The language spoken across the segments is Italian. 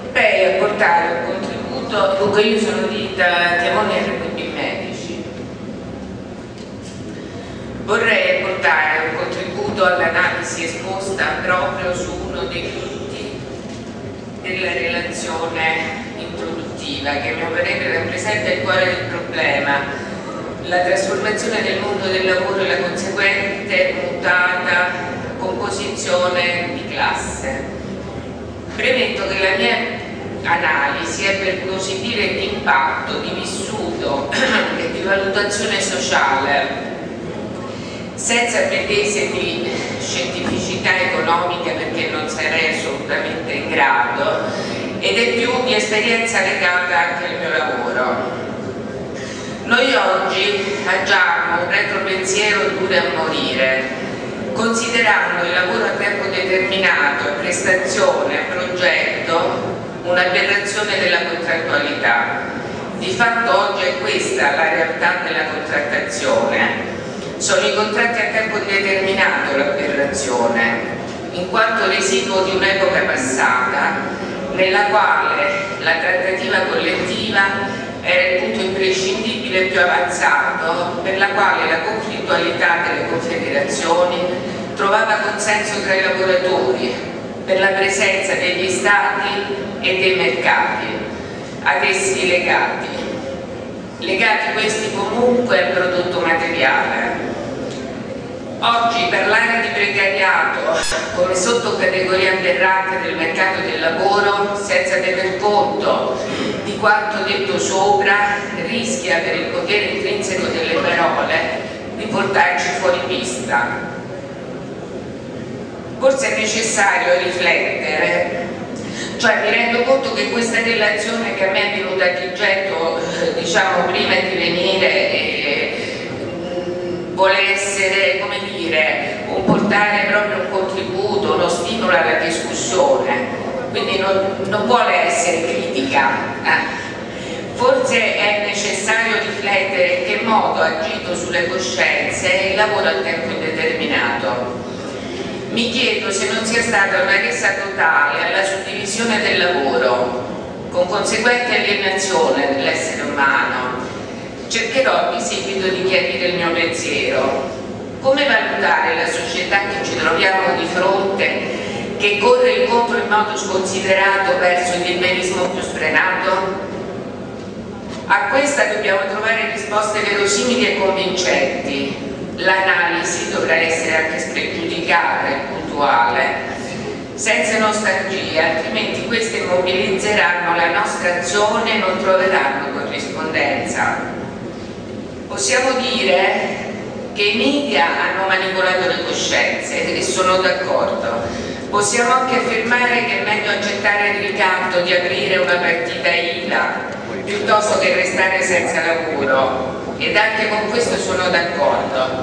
vorrei apportare un contributo. Dunque, io sono di Tiamoni RPB Medici. Vorrei apportare un contributo all'analisi esposta proprio su uno dei punti della relazione introduttiva, che a mio parere rappresenta il cuore del problema: la trasformazione del mondo del lavoro e la conseguente mutata composizione di classe. Premetto che la mia analisi è, per così dire, di impatto, di vissuto e di valutazione sociale, senza pretese di scientificità economica, perché non sarei assolutamente in grado, ed è più di esperienza legata anche al mio lavoro. Noi oggi agiamo un retropensiero duro a morire, considerando il lavoro a tempo determinato, prestazione, progetto, un'aberrazione della contrattualità. Di fatto oggi è questa la realtà della contrattazione. Sono i contratti a tempo indeterminato l'aberrazione, in quanto residuo di un'epoca passata nella quale la trattativa collettiva era il punto imprescindibile più avanzato, per la quale la conflittualità delle confederazioni trovava consenso tra i lavoratori, per la presenza degli stati e dei mercati ad essi legati questi comunque al prodotto materiale. Oggi parlare di precariato come sottocategoria aberrante del mercato del lavoro, senza tener conto di quanto detto sopra, rischia, per il potere intrinseco delle parole, di portarci fuori pista. Forse è necessario riflettere, cioè mi rendo conto che questa relazione, che a me è venuta di getto, diciamo, prima di venire, vuole essere, come dire, un portare proprio un contributo, uno stimolo alla discussione, quindi non vuole essere critica. Forse è necessario riflettere in che modo ha agito sulle coscienze il lavoro a tempo indeterminato. Mi chiedo se non sia stata una resa totale alla suddivisione del lavoro, con conseguente alienazione dell'essere umano. Cercherò di seguito di chiarire il mio pensiero. Come valutare la società che ci troviamo di fronte, che corre incontro in modo sconsiderato verso il liberismo più sfrenato? A questa dobbiamo trovare risposte verosimili e convincenti. L'analisi dovrà essere anche spregiudicata e puntuale, senza nostalgia, altrimenti queste immobilizzeranno la nostra azione e non troveranno corrispondenza. Possiamo dire che i media hanno manipolato le coscienze e sono d'accordo. Possiamo anche affermare che è meglio accettare il ricatto di aprire una partita IVA piuttosto che restare senza lavoro, ed anche con questo sono d'accordo.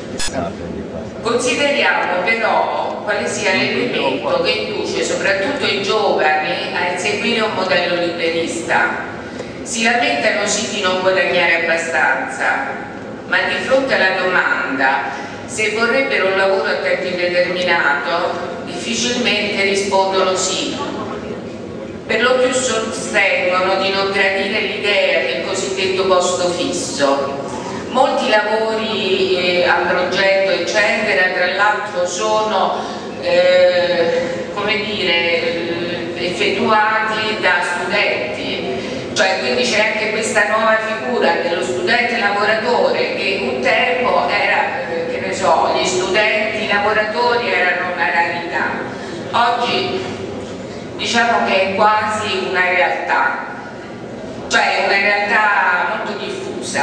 Consideriamo però quale sia l'elemento che induce soprattutto i giovani a inseguire un modello liberista. Si lamentano sì di non guadagnare abbastanza, ma di fronte alla domanda se vorrebbero un lavoro a tempo indeterminato difficilmente rispondono sì. Per lo più sostengono di non gradire l'idea del cosiddetto posto fisso. Molti lavori a progetto eccetera tra l'altro sono come dire, effettuati da studenti, cioè quindi c'è anche questa nuova figura dello studente lavoratore, che un tempo era, che ne so, gli studenti lavoratori erano una rarità. Oggi diciamo che è quasi una realtà, cioè una realtà molto diffusa.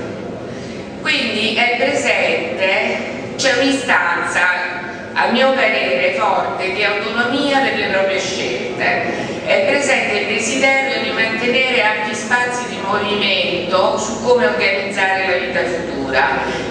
Quindi è presente, c'è un'istanza, a mio parere forte, di autonomia per le proprie scelte. È presente il desiderio di mantenere ampi spazi di movimento su come organizzare la vita futura,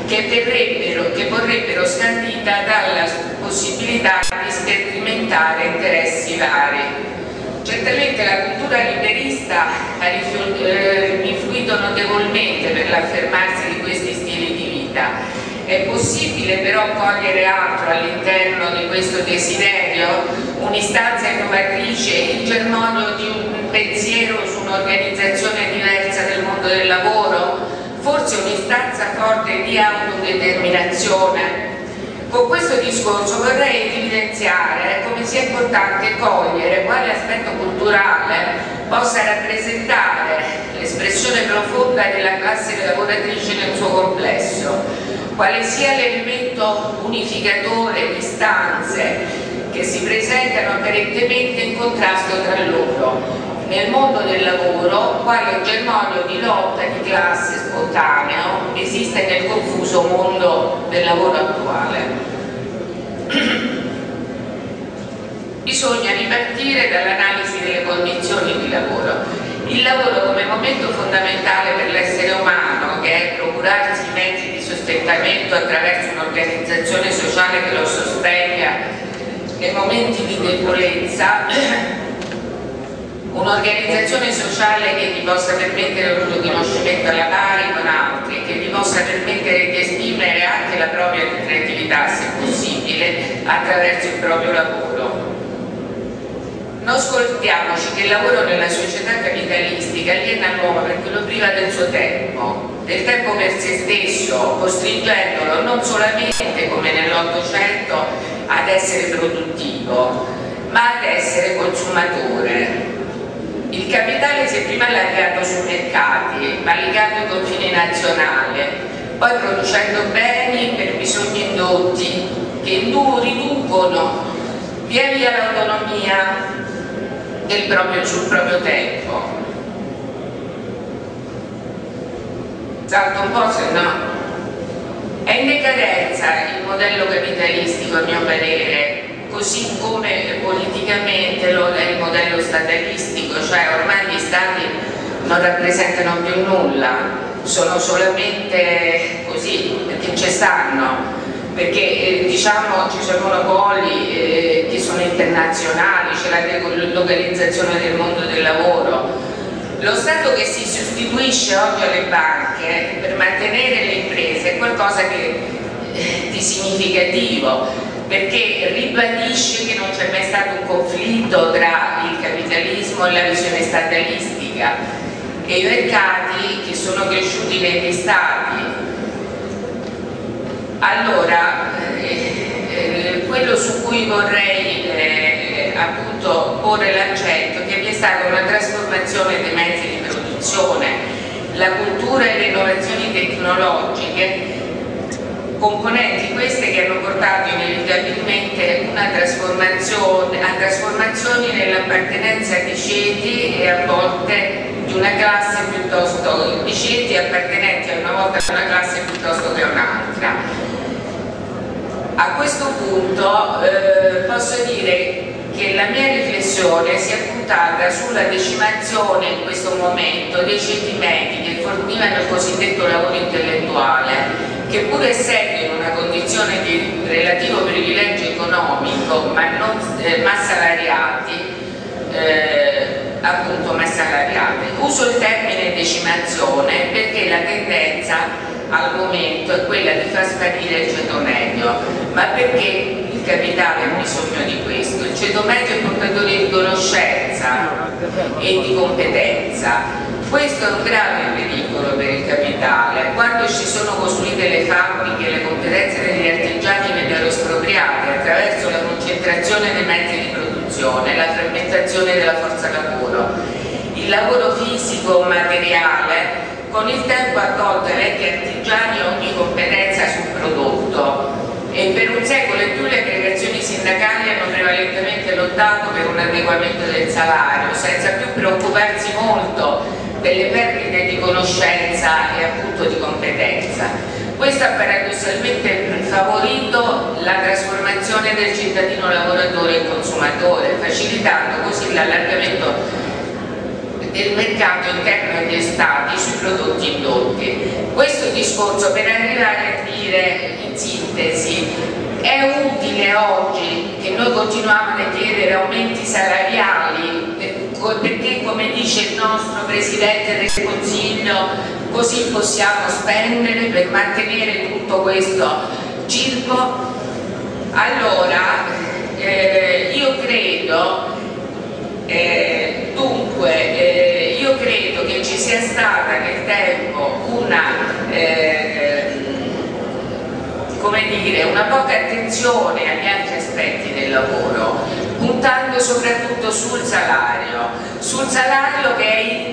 che vorrebbero scandita dalla possibilità di sperimentare interessi vari. Certamente la cultura liberista ha influito notevolmente per l'affermarsi di questi stili di vita. È possibile però cogliere altro all'interno di questo desiderio? un'istanza innovatrice, il germoglio di un pensiero su un'organizzazione diversa del mondo del lavoro, forse un'istanza forte di autodeterminazione. Con questo discorso vorrei evidenziare come sia importante cogliere quale aspetto culturale possa rappresentare l'espressione profonda della classe lavoratrice nel suo complesso, quale sia l'elemento unificatore di istanze che si presentano apparentemente in contrasto tra loro nel mondo del lavoro, quale germoglio di lotta di classe spontaneo esiste nel confuso mondo del lavoro attuale. Bisogna ripartire dall'analisi delle condizioni di lavoro. Il lavoro come momento fondamentale per l'essere umano, che è procurarsi i mezzi di sostentamento attraverso un'organizzazione sociale che lo sostenga nei momenti di debolezza, un'organizzazione sociale che gli possa permettere un riconoscimento alla pari con altri, che gli possa permettere di esprimere anche la propria creatività, se possibile, attraverso il proprio lavoro. Non scordiamoci che il lavoro nella società capitalistica aliena l'uomo perché lo priva del suo tempo, del tempo per se stesso, costringendolo non solamente come nell'Ottocento ad essere produttivo, ma ad essere consumatore. Il capitale si è prima allargato sui mercati, valicando i confini nazionali, poi producendo beni per bisogni indotti che riducono via via l'autonomia sul proprio tempo. Salto un po', se no. È in decadenza il modello capitalistico, a mio parere, così come politicamente lo è il modello statalistico, cioè ormai gli stati non rappresentano più nulla, sono solamente così, perché ci stanno, perché diciamo ci sono monopoli che sono internazionali, c'è la delocalizzazione del mondo del lavoro. Lo Stato che si sostituisce oggi alle banche per mantenere le imprese è qualcosa di significativo, perché ribadisce che non c'è mai stato un conflitto tra il capitalismo e la visione statalistica e i mercati che sono cresciuti negli stati. Allora, quello su cui vorrei appunto porre l'accento è che vi è stata una trasformazione dei mezzi di produzione, la cultura e le innovazioni tecnologiche, componenti queste che hanno portato inevitabilmente a trasformazioni nell'appartenenza di ceti e a volte di una classe piuttosto di ceti appartenenti a una volta a una classe piuttosto che a un'altra. A questo punto posso dire che la mia riflessione si è puntata sulla decimazione in questo momento dei ceti medi che fornivano il cosiddetto lavoro intellettuale, che pur essendo in una condizione di relativo privilegio economico ma salariati, appunto ma salariati. Uso il termine decimazione perché la tendenza al momento è quella di far sparire il ceto medio, ma perché il capitale ha bisogno di questo? Il ceto medio è portatore di conoscenza e di competenza. Questo è un grave pericolo per il capitale. Quando ci sono costruite le fabbriche, le competenze degli artigiani vennero espropriate attraverso la concentrazione dei mezzi di produzione, la frammentazione della forza lavoro. Il lavoro fisico materiale con il tempo ha tolto ai vecchi artigiani ogni competenza sul prodotto e per un secolo e più le aggregazioni sindacali hanno prevalentemente lottato per un adeguamento del salario senza più preoccuparsi molto delle perdite di conoscenza e appunto di competenza. Questo ha paradossalmente favorito la trasformazione del cittadino lavoratore in consumatore, facilitando così l'allargamento del mercato interno degli stati sui prodotti indotti. Questo discorso per arrivare a dire in sintesi: è utile oggi che noi continuiamo a chiedere aumenti salariali perché, come dice il nostro Presidente del Consiglio, così possiamo spendere per mantenere tutto questo circo? Allora io credo che ci sia stata nel tempo una poca attenzione agli altri aspetti del lavoro, puntando soprattutto sul salario che è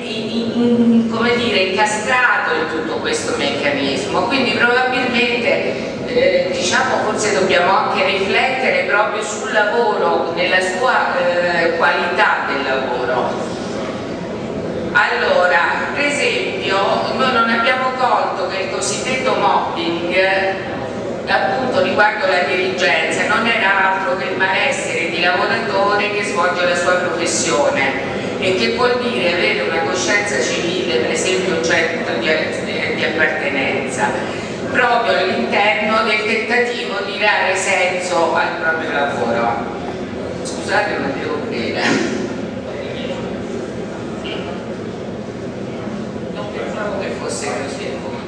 incastrato in tutto questo meccanismo. Quindi probabilmente diciamo, forse dobbiamo anche riflettere proprio sul lavoro, nella sua qualità del lavoro. Allora, per esempio, noi non abbiamo colto che il cosiddetto mobbing, appunto riguardo la dirigenza, non era altro che il malessere di lavoratore che svolge la sua professione, e che vuol dire avere una coscienza civile, per esempio un centro di appartenenza, proprio all'interno del tentativo di dare senso al proprio lavoro. Scusate, non devo bere. Non pensavo che fosse così.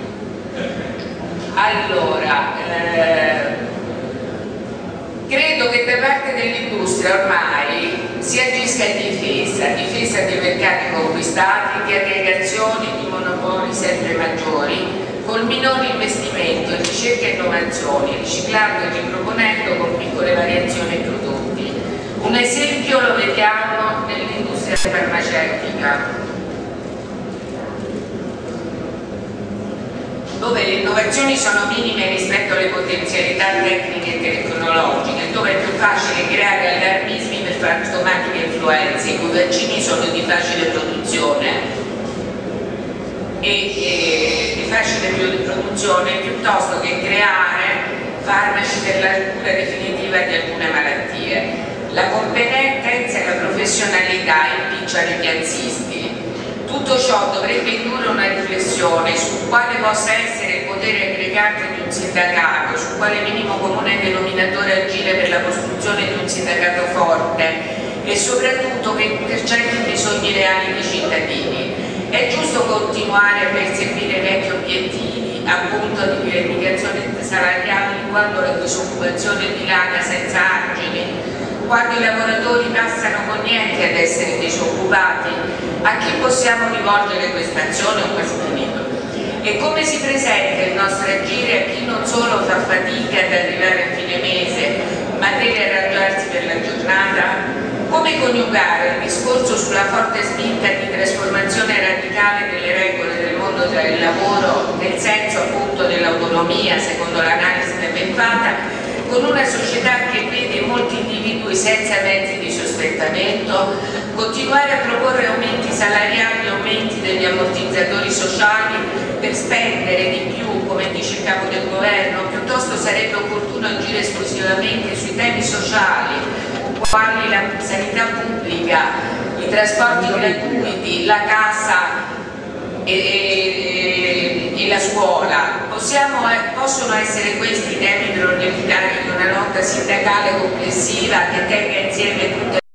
Allora, credo che da parte dell'industria ormai si agisca in difesa dei mercati conquistati, di aggregazioni, di monopoli sempre maggiori, col minore investimento in ricerca e innovazioni, riciclando e riproponendo con piccole variazioni i prodotti. Un esempio lo vediamo nell'industria farmaceutica, dove le innovazioni sono minime rispetto alle potenzialità tecniche e tecnologiche, dove è più facile creare allarmismi per fantomatiche influenze, i cui vaccini sono di facile produzione piuttosto che creare farmaci per la cura definitiva di alcune malattie. La competenza e la professionalità impicciano i piazzisti. Tutto ciò dovrebbe indurre una riflessione su quale possa essere il potere aggregante di un sindacato, su quale minimo comune denominatore agire per la costruzione di un sindacato forte e soprattutto che intercetti i bisogni reali dei cittadini. È giusto continuare a perseguire vecchi obiettivi, appunto di rivendicazione salariali, quando la disoccupazione dilaga senza argini, quando i lavoratori passano con niente ad essere disoccupati? A chi possiamo rivolgere questa azione? Ho quasi finito. E come si presenta il nostro agire a chi non solo fa fatica ad arrivare a fine mese, ma deve arrangiarsi per la giornata? Come coniugare il discorso sulla forte spinta di trasformazione radicale delle regole del mondo del lavoro, nel senso appunto dell'autonomia, secondo l'analisi da ben fatta, con una società che vede molti individui senza mezzi di sostentamento, continuare a proporre aumenti salariali, aumenti degli ammortizzatori sociali per spendere di più, come dice il capo del governo? Piuttosto sarebbe opportuno agire esclusivamente sui temi sociali, quali la sanità pubblica, i trasporti gratuiti, la casa e la scuola. Possono essere questi i temi prioritari di una lotta sindacale complessiva che tenga insieme tutte